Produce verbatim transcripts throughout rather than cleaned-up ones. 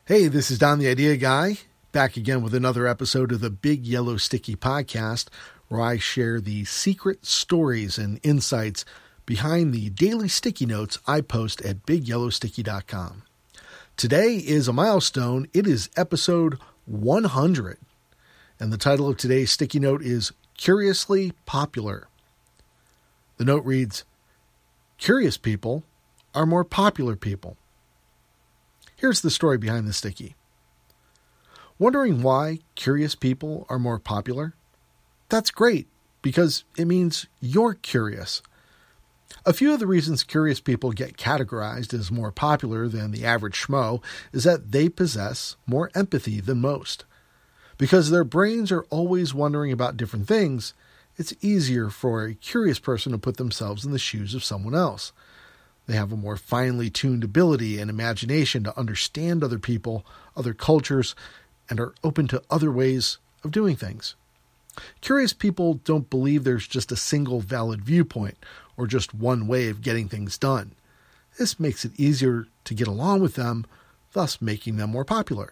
Hey, this is Don the Idea Guy, back again with another episode of the Big Yellow Sticky Podcast, where I share the secret stories and insights behind the daily sticky notes I post at big yellow sticky dot com. Today is a milestone. It is episode one hundred, and the title of today's sticky note is Curiously Popular. The note reads, "Curious people are more popular people." Here's the story behind the sticky. Wondering why curious people are more popular? That's great, because it means you're curious. A few of the reasons curious people get categorized as more popular than the average schmo is that they possess more empathy than most. Because their brains are always wondering about different things, it's easier for a curious person to put themselves in the shoes of someone else. They have a more finely tuned ability and imagination to understand other people, other cultures, and are open to other ways of doing things. Curious people don't believe there's just a single valid viewpoint or just one way of getting things done. This makes it easier to get along with them, thus making them more popular.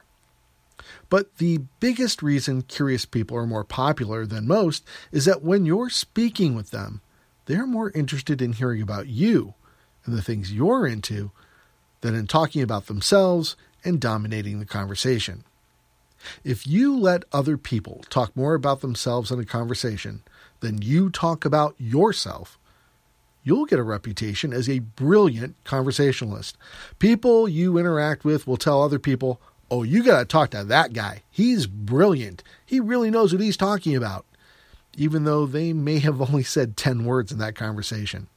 But the biggest reason curious people are more popular than most is that when you're speaking with them, they're more interested in hearing about you and the things you're into than in talking about themselves and dominating the conversation. If you let other people talk more about themselves in a conversation than you talk about yourself, you'll get a reputation as a brilliant conversationalist. People you interact with will tell other people, "Oh, you got to talk to that guy. He's brilliant. He really knows what he's talking about," even though they may have only said ten words in that conversation.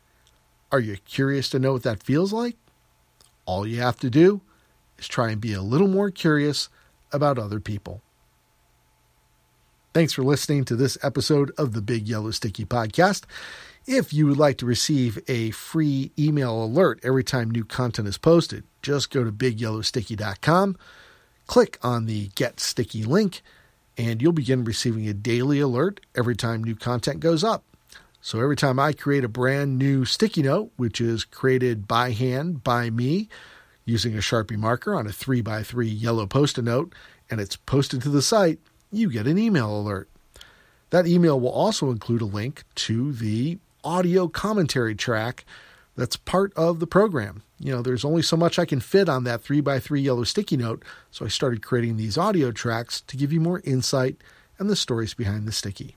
Are you curious to know what that feels like? All you have to do is try and be a little more curious about other people. Thanks for listening to this episode of the Big Yellow Sticky Podcast. If you would like to receive a free email alert every time new content is posted, just go to big yellow sticky dot com, click on the Get Sticky link, and you'll begin receiving a daily alert every time new content goes up. So every time I create a brand new sticky note, which is created by hand by me using a Sharpie marker on a three by three yellow Post-it note, and it's posted to the site, you get an email alert. That email will also include a link to the audio commentary track that's part of the program. You know, there's only so much I can fit on that three by three yellow sticky note, so I started creating these audio tracks to give you more insight and the stories behind the sticky.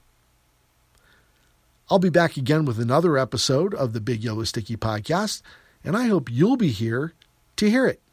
I'll be back again with another episode of the Big Yellow Sticky Podcast, and I hope you'll be here to hear it.